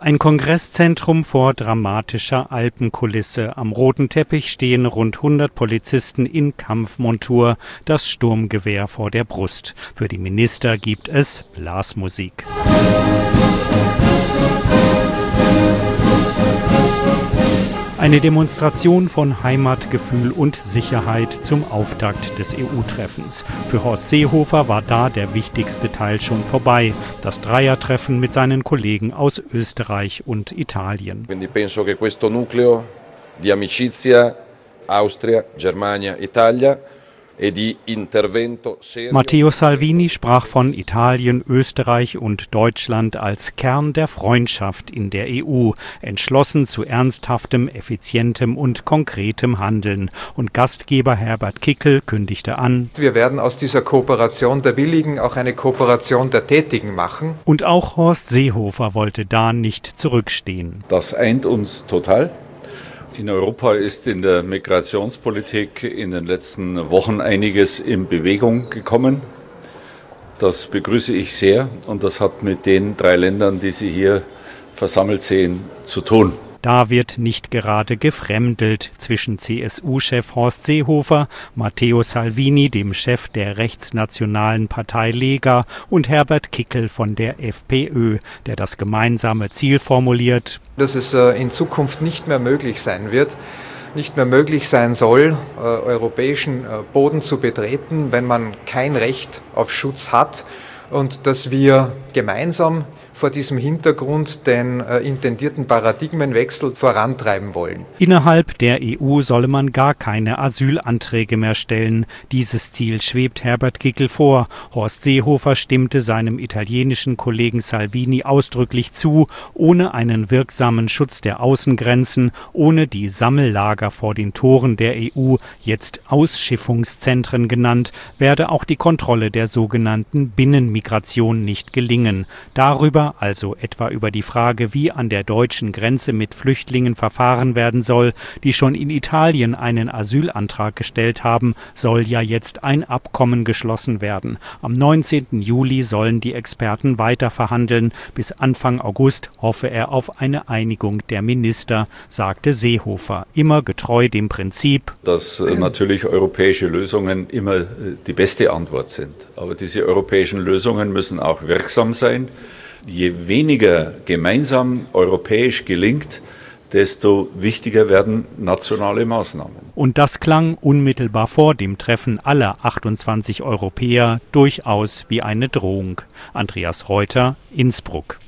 Ein Kongresszentrum vor dramatischer Alpenkulisse. Am roten Teppich stehen rund 100 Polizisten in Kampfmontur, das Sturmgewehr vor der Brust. Für die Minister gibt es Blasmusik. Eine Demonstration von Heimatgefühl und Sicherheit zum Auftakt des EU-Treffens. Für Horst Seehofer war da der wichtigste Teil schon vorbei. Das Dreiertreffen mit seinen Kollegen aus Österreich und Italien. Quindi penso che questo nucleo di amicizia Austria, Germania, Italia Matteo Salvini sprach von Italien, Österreich und Deutschland als Kern der Freundschaft in der EU, entschlossen zu ernsthaftem, effizientem und konkretem Handeln. Und Gastgeber Herbert Kickl kündigte an: Wir werden aus dieser Kooperation der Willigen auch eine Kooperation der Tätigen machen. Und auch Horst Seehofer wollte da nicht zurückstehen. Das eint uns total. In Europa ist in der Migrationspolitik in den letzten Wochen einiges in Bewegung gekommen. Das begrüße ich sehr und das hat mit den 3 Ländern, die Sie hier versammelt sehen, zu tun. Da wird nicht gerade gefremdelt zwischen CSU-Chef Horst Seehofer, Matteo Salvini, dem Chef der rechtsnationalen Partei Lega, und Herbert Kickl von der FPÖ, der das gemeinsame Ziel formuliert: Dass es in Zukunft nicht mehr möglich sein wird, nicht mehr möglich sein soll, europäischen Boden zu betreten, wenn man kein Recht auf Schutz hat, und dass wir gemeinsam vor diesem Hintergrund den intendierten Paradigmenwechsel vorantreiben wollen. Innerhalb der EU solle man gar keine Asylanträge mehr stellen. Dieses Ziel schwebt Herbert Kickl vor. Horst Seehofer stimmte seinem italienischen Kollegen Salvini ausdrücklich zu: Ohne einen wirksamen Schutz der Außengrenzen, ohne die Sammellager vor den Toren der EU, jetzt Ausschiffungszentren genannt, werde auch die Kontrolle der sogenannten Binnenmigration nicht gelingen. Darüber, also etwa über die Frage, wie an der deutschen Grenze mit Flüchtlingen verfahren werden soll, die schon in Italien einen Asylantrag gestellt haben, soll ja jetzt ein Abkommen geschlossen werden. Am 19. Juli sollen die Experten weiter verhandeln. Bis Anfang August hoffe er auf eine Einigung der Minister, sagte Seehofer, immer getreu dem Prinzip, dass natürlich europäische Lösungen immer die beste Antwort sind. Aber diese europäischen Lösungen müssen auch wirksam sein. Je weniger gemeinsam europäisch gelingt, desto wichtiger werden nationale Maßnahmen. Und das klang unmittelbar vor dem Treffen aller 28 Europäer durchaus wie eine Drohung. Andreas Reuter, Innsbruck.